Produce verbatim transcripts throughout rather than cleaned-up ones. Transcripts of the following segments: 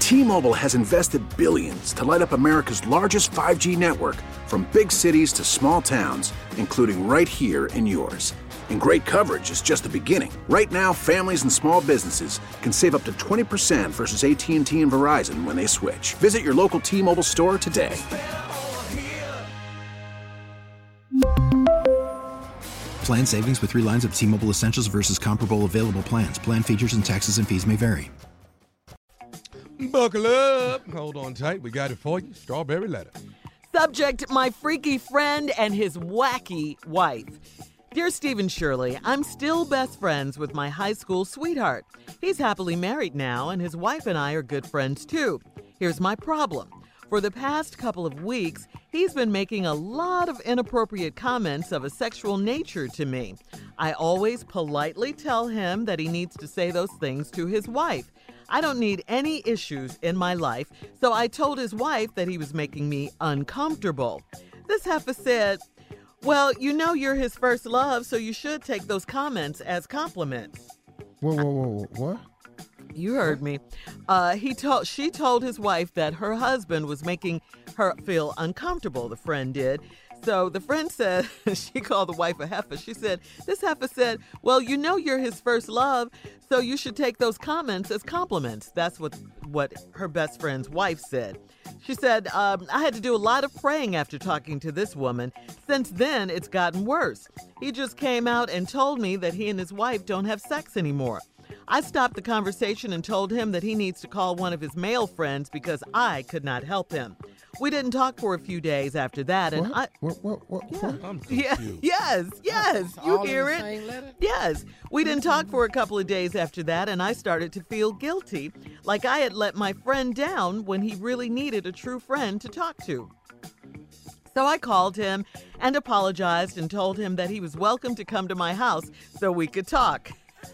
T-Mobile has invested billions to light up America's largest five G network, from big cities to small towns, including right here in yours. And great coverage is just the beginning. Right now, families and small businesses can save up to twenty percent versus A T and T and Verizon when they switch. Visit your local T-Mobile store today. Plan savings with three lines of T-Mobile Essentials versus comparable available plans. Plan features and taxes and fees may vary. Buckle up. Hold on tight. We got it for you. Strawberry letter. Subject, my freaky friend and his wacky wife. Dear Stephen Shirley, I'm still best friends with my high school sweetheart. He's happily married now, and his wife and I are good friends too. Here's my problem. For the past couple of weeks, he's been making a lot of inappropriate comments of a sexual nature to me. I always politely tell him that he needs to say those things to his wife. I don't need any issues in my life, so I told his wife that he was making me uncomfortable. This heifer said, well, you know you're his first love, so you should take those comments as compliments. Whoa, whoa, whoa, whoa. What? You heard me. Uh, he told she told his wife that her husband was making her feel uncomfortable, the friend did. So the friend said, she called the wife a heifer. She said, this heifer said, well, you know you're his first love, so you should take those comments as compliments. That's what, what her best friend's wife said. She said, um, I had to do a lot of praying after talking to this woman. Since then, it's gotten worse. He just came out and told me that he and his wife don't have sex anymore. I stopped the conversation and told him that he needs to call one of his male friends because I could not help him. We didn't talk for a few days after that, and what? I. What? What? What? Yeah. I'm yeah. Yes. Yes. All You in hear the it? same letter? Yes. We didn't talk for a couple of days after that, and I started to feel guilty, like I had let my friend down when he really needed a true friend to talk to. So I called him and apologized and told him that he was welcome to come to my house so we could talk.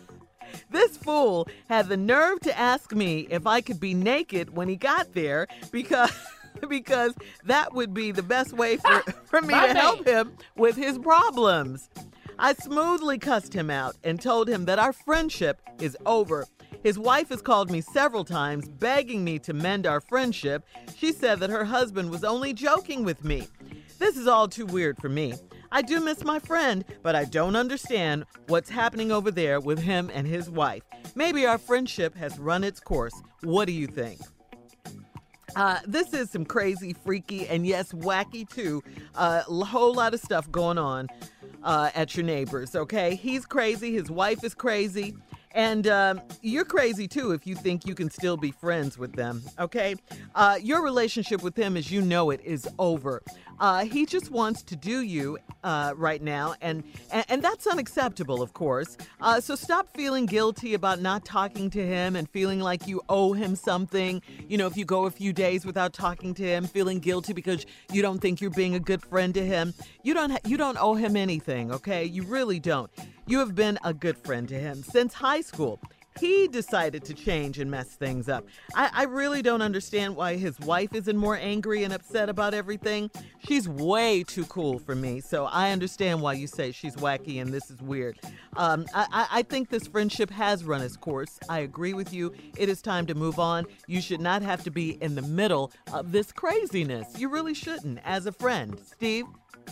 This fool had the nerve to ask me if I could be naked when he got there because because that would be the best way for, for me to help him with his problems. I smoothly cussed him out and told him that our friendship is over. His wife has called me several times begging me to mend our friendship. She said that her husband was only joking with me. This is all too weird for me. I do miss my friend, but I don't understand what's happening over there with him and his wife. Maybe our friendship has run its course. What do you think? Uh, this is some crazy, freaky, and yes, wacky too. A uh, whole lot of stuff going on uh, at your neighbors, okay? He's crazy. His wife is crazy. And um, you're crazy, too, if you think you can still be friends with them, okay? Uh, your relationship with him, as you know it, is over. Uh, he just wants to do you uh, right now, and, and, and that's unacceptable, of course. Uh, so stop feeling guilty about not talking to him and feeling like you owe him something. You know, if you go a few days without talking to him, feeling guilty because you don't think you're being a good friend to him. You don't, ha- you don't owe him anything, okay? You really don't. You have been a good friend to him since high school. He decided to change and mess things up. I, I really don't understand why his wife isn't more angry and upset about everything. She's way too cool for me, so I understand why you say she's wacky and this is weird. Um, I, I, I think this friendship has run its course. I agree with you. It is time to move on. You should not have to be in the middle of this craziness. You really shouldn't, as a friend. Steve?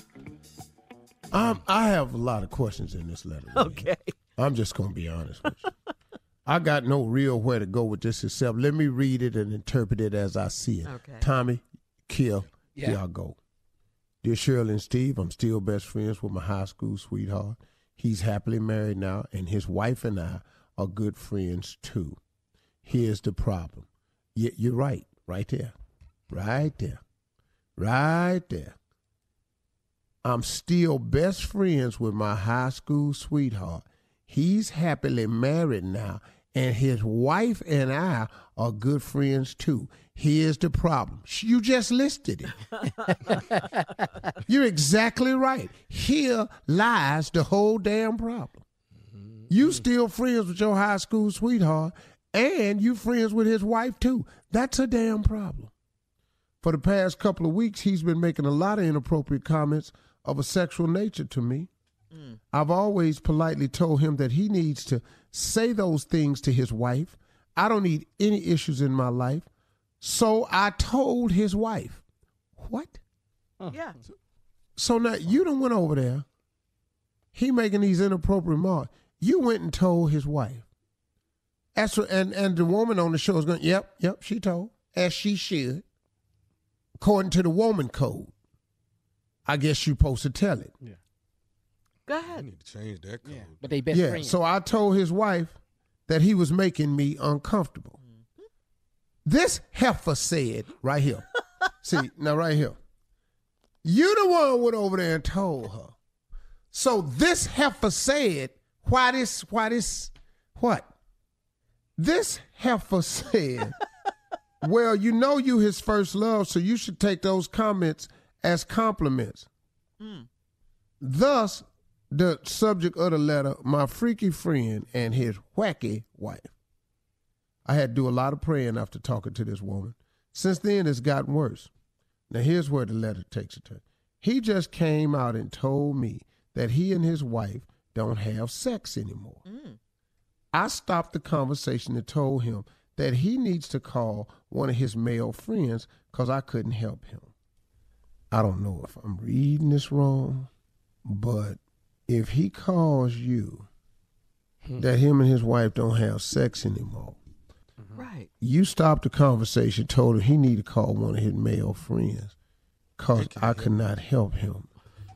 Um, I have a lot of questions in this letter. Man. Okay. I'm just going to be honest with you. I got no real where to go with this except let me read it and interpret it as I see it. Okay. Tommy, Kill, Yeah. here I go. Dear Shirley and Steve, I'm still best friends with my high school sweetheart. He's happily married now, and his wife and I are good friends too. Here's the problem. Y- you're right, right there, right there, right there. I'm still best friends with my high school sweetheart. He's happily married now, and his wife and I are good friends too. Here's the problem. You just listed it. You're exactly right. Here lies the whole damn problem. You still friends with your high school sweetheart, and you friends with his wife too. That's a damn problem. For the past couple of weeks, he's been making a lot of inappropriate comments of a sexual nature to me. Mm. I've always politely told him that he needs to say those things to his wife. I don't need any issues in my life, So I told his wife, what? Yeah. So now you done went over there. He making these inappropriate remarks. You went and told his wife. As for, and, and the woman on the show is going, yep, yep, she told, as she should. According to the woman code, I guess you're supposed to tell it. Yeah. Go I ahead. need to change that code. Yeah. But they best yeah, friends. so I told his wife that he was making me uncomfortable. Mm-hmm. This heifer said, right here. See, now right here. You the one went over there and told her. So this heifer said, why this, why this, what? This heifer said, well, you know you his first love, so you should take those comments as compliments. Mm. Thus, the subject of the letter, my freaky friend and his wacky wife. I had to do a lot of praying after talking to this woman. Since then, it's gotten worse. Now, here's where the letter takes a turn. He just came out and told me that he and his wife don't have sex anymore. Mm. I stopped the conversation and told him that he needs to call one of his male friends because I couldn't help him. I don't know if I'm reading this wrong, but if he calls you hmm. that him and his wife don't have sex anymore, right? You stopped the conversation, told him he need to call one of his male friends because I could not help him.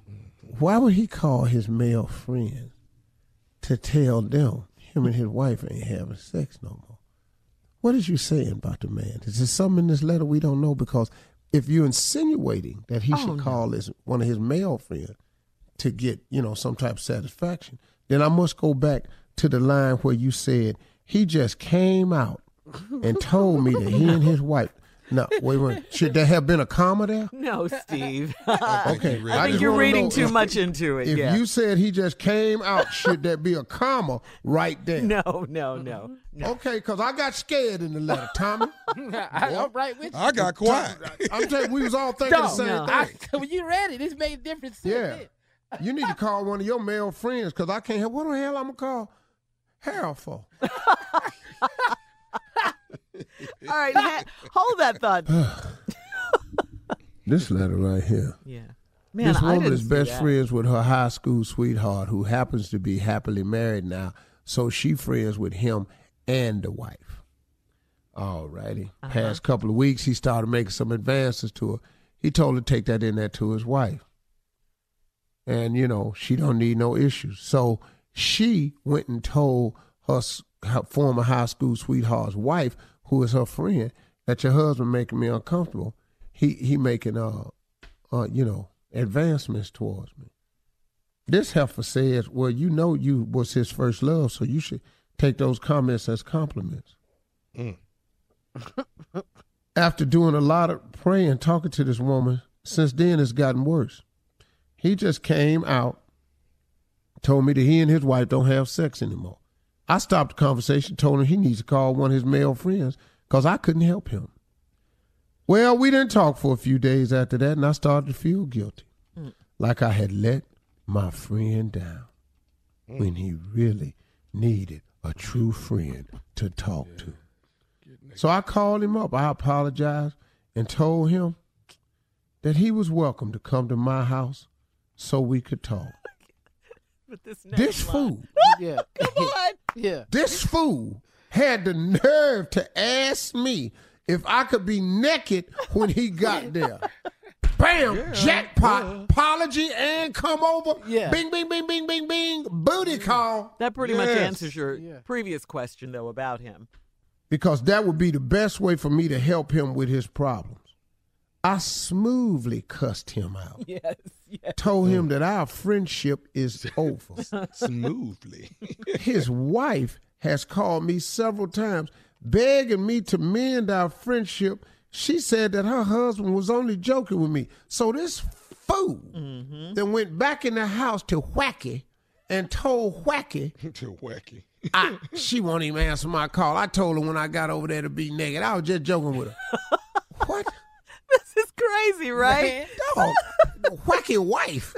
Why would he call his male friends to tell them him and his wife ain't having sex no more? What is you saying about the man? Is there something in this letter we don't know? Because if you're insinuating that he oh, should call no. his, one of his male friends to get, you know, some type of satisfaction, then I must go back to the line where you said he just came out and told me that he and his wife. No, wait a minute. Should there have been a comma there? No, Steve. Okay. I, I think you're reading too if, much into it. If yeah. you said he just came out, should there be a comma right there? No, no, no. no. Okay, because I got scared in the letter, Tommy. I, I'm right with you. I got quiet. I'm telling you, we was all thinking no, the same no. thing. I, when you read it, this made a difference. Yeah. You need to call one of your male friends because I can't help. What the hell I'm going to call Harold for? All right, ha- hold that thought. This letter right here. Yeah. Man, this I woman didn't is best that. friends with her high school sweetheart who happens to be happily married now, so she friends with him and the wife. All righty. Uh-huh. Past couple of weeks, he started making some advances to her. He told her to take that in there to his wife. And, you know, she don't need no issues. So she went and told her, her former high school sweetheart's wife, who is her friend, that your husband making me uncomfortable. He he making, uh, uh, you know, advancements towards me. This heifer says, well, you know you was his first love, so you should take those comments as compliments. Mm. After doing a lot of praying, talking to this woman, since then it's gotten worse. He just came out, told me that he and his wife don't have sex anymore. I stopped the conversation, told him he needs to call one of his male friends because I couldn't help him. Well, we didn't talk for a few days after that, and I started to feel guilty, mm. like I had let my friend down mm. when he really needed a true friend to talk yeah. to. So I called him up. I apologized and told him that he was welcome to come to my house so we could talk. But this this fool, yeah, come on, yeah, this fool had the nerve to ask me if I could be naked when he got there. Bam, yeah, jackpot, yeah. apology, and come over. Yeah. Bing, bing, bing, bing, bing, bing, booty call. That pretty yes. much answers your yeah. previous question, though, about him. Because that would be the best way for me to help him with his problems. I smoothly cussed him out. Yes, yes. Told him that our friendship is over. Smoothly. His wife has called me several times, begging me to mend our friendship. She said that her husband was only joking with me. So this fool mm-hmm. then went back in the house to Wacky and told Wacky. to Wacky. I, she won't even answer my call. I told her when I got over there to be naked. I was just joking with her. What? This is crazy, right? Dog, wacky wife.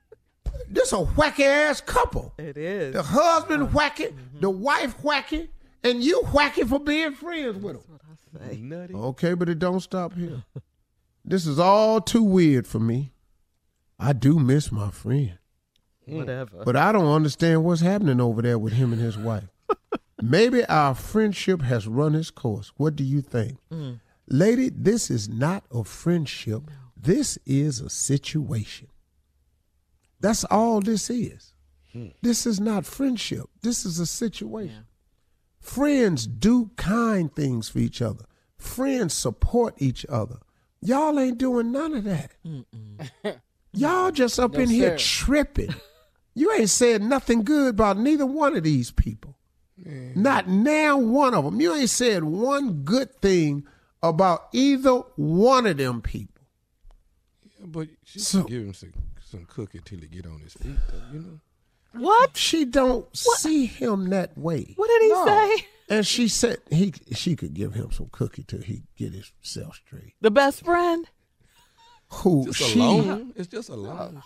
This a wacky ass couple. It is. The husband wacky, mm-hmm. the wife wacky, And you whacky for being friends with him. That's what I say. Nutty. Okay, but it don't stop here. This is all too weird for me. I do miss my friend. Whatever. But I don't understand what's happening over there with him and his wife. Maybe our friendship has run its course. What do you think? Mm. Lady, this is not a friendship. This is a situation. That's all this is. Hmm. This is not friendship. This is a situation. Yeah. Friends do kind things for each other. Friends support each other. Y'all ain't doing none of that. Y'all just up No, in here sir. tripping. You ain't said nothing good about neither one of these people. Mm. Not now one of them. You ain't said one good thing about either one of them people. Yeah, but she So- can give him some, some cookie till he get on his feet, though, you know? What? She don't see him that way. What did he No. say? And she said he she could give him some cookie till he get himself straight. The best friend? Who Just she? alone. It's just a loan.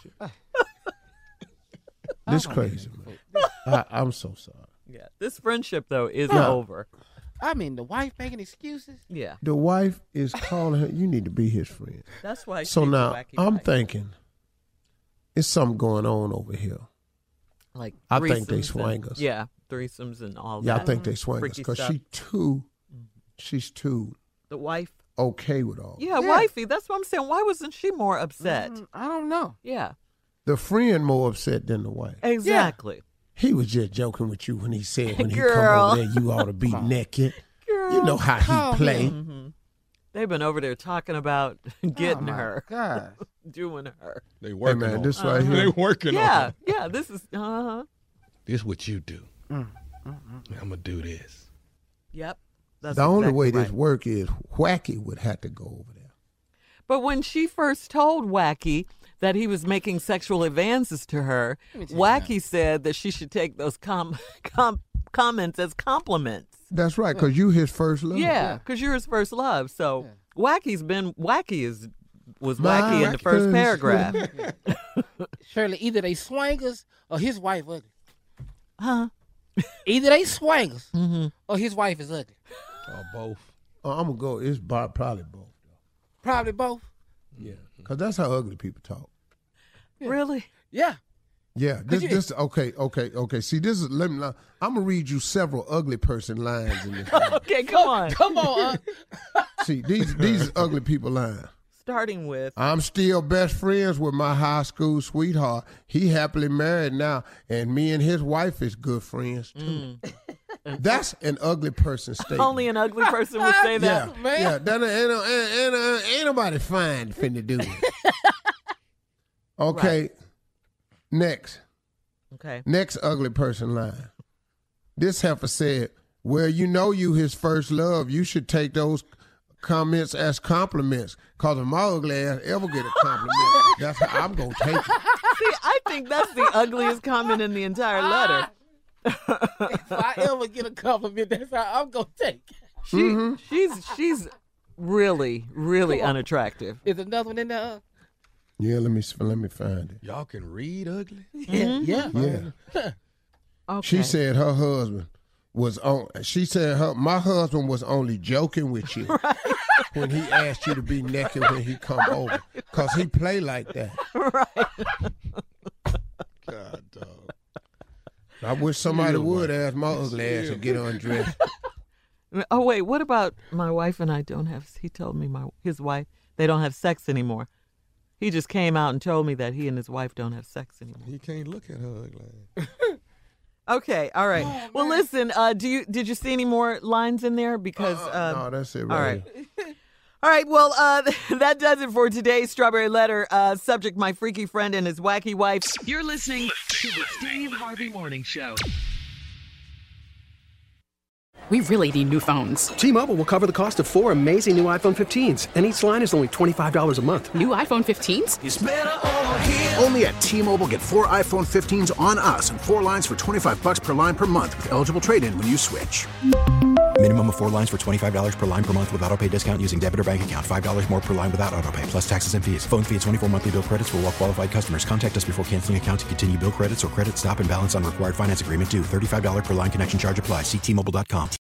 This crazy man. I, I'm so sorry. Yeah. This friendship, though, is Yeah. over. I mean, the wife making excuses. Yeah. The wife is calling her. You need to be his friend. That's why So she's a now wacky I'm wife. thinking, it's something going on over here. Like I think they threesomes swing and- us. Yeah, threesomes and all Yeah, that. I think they swing us Freaky because stuff. she too, she's too The wife. okay with all. Yeah, Yeah. wifey. That's what I'm saying. Why wasn't she more upset? Mm, I don't know. Yeah, The friend more upset than the wife. exactly. He was just joking with you when he said when he come Girl. over there you ought to be naked. Girl. You know how Calm he play. hmm They've been over there talking about getting oh my her, God. doing her. They Hey working man, on this it. right They here. working Yeah, on it. yeah. This is. Uh huh. This what you do. Mm, I'm going to do this. Yep. That's The only exactly way right. this work is Wacky would have to go over there. But when she first told Wacky that he was making sexual advances to her, Let me tell you Wacky said that she should take those com- com- comments as compliments. That's right, because you his first love. Yeah, because you're his first love. So Wacky's been Wacky is was My wacky in the first first paragraph. Shirley, either they swingers or his wife ugly. Huh? Either they swingers Mm-hmm. or his wife is ugly. Or both. Uh, I'm gonna go. It's bo- probably both. Probably both. Yeah, because that's how ugly people talk. Really? Yeah. Yeah, this you- this okay, okay, okay. See, this is let me. I'm gonna read you several ugly person lines in this. Okay, come on. Come on, uh. See, these these ugly people lines. Starting with I'm still best friends with my high school sweetheart. He happily married now, and me and his wife is good friends too. That's an ugly person statement. only an ugly person would say yeah, that. man. yeah. That ain't, ain't, ain't, ain't, ain't nobody fine finna do it. Okay, next. Okay. Next ugly person line. This heifer said, well, you know you his first love. You should take those comments as compliments. Because if my ugly ass ever get a compliment, that's how I'm going to take it. See, I think that's the ugliest comment in the entire letter. If I ever get a compliment, that's how I'm gonna take it. She, Mm-hmm. she's she's really really Come on. unattractive. Is another one in there? uh? Yeah, let me let me find it. Y'all can read ugly? Yeah. Yeah. Yeah. Okay. She said her husband was on, she said her my husband was only joking with you when he asked you to be naked when he come over. Because he play like that. Right. God, dog. I wish somebody Yeah, would right. ask my ugly ass to get undressed. Oh wait, what about my wife and I don't have? He told me my his wife they don't have sex anymore. He just came out and told me that he and his wife don't have sex anymore. He can't look at her ugly. Okay, all right. Oh, well, man. listen. Uh, do you did you see any more lines in there? Because Uh, um, no, that's it all right, right. here. All right, well, uh, that does it for today's Strawberry Letter. Uh, subject, my freaky friend and his wacky wife. You're listening to the Steve Harvey Morning Show. We really need new phones. T-Mobile will cover the cost of four amazing new iPhone fifteens, and each line is only twenty-five dollars a month. New iPhone fifteens? Only at T-Mobile, get four iPhone fifteens on us and four lines for twenty-five bucks per line per month with eligible trade-in when you switch. Minimum of four lines for twenty-five dollars per line per month with auto pay discount using debit or bank account. five dollars more per line without auto pay, plus taxes and fees. Phone fee at twenty-four monthly bill credits for well-qualified customers. Contact us before canceling account to continue bill credits or credit stop and balance on required finance agreement due. thirty-five dollars per line connection charge applies. See T Mobile dot com.